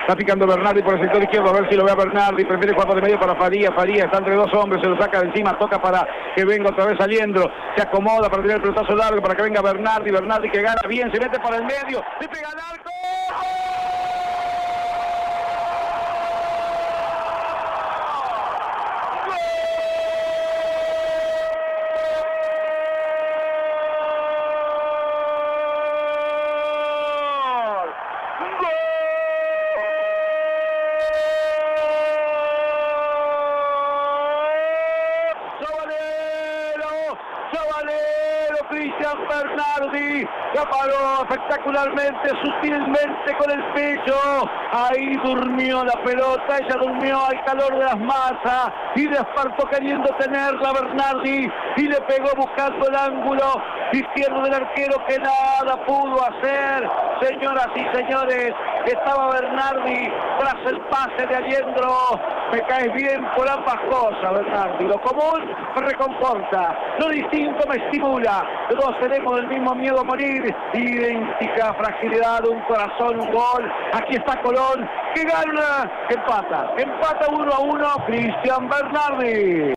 Está picando Bernardi por el sector izquierdo, a ver si lo ve a Bernardi. Prefiere jugar por de medio para Faría. Faría está entre dos hombres, se lo saca de encima, toca para que venga otra vez Aliendro. Se acomoda para tirar el pelotazo largo para que venga Bernardi. Bernardi que gana bien, se mete para el medio, le pega al arco. Sabalero, Cristian Bernardi, la paró espectacularmente, sutilmente con el pecho, ahí durmió la pelota, ella durmió al calor de las masas y despertó queriendo tenerla Bernardi y le pegó buscando el ángulo izquierdo del arquero que nada pudo hacer. Señoras y señores, estaba Bernardi tras el pase de Aliendro. Me caes bien por ambas cosas, Bernardi. Lo común me reconforta, lo distinto me estimula. Todos tenemos el mismo miedo a morir. Idéntica fragilidad, un corazón, un gol. Aquí está Colón, que gana, empata 1-1, Cristian Bernardi.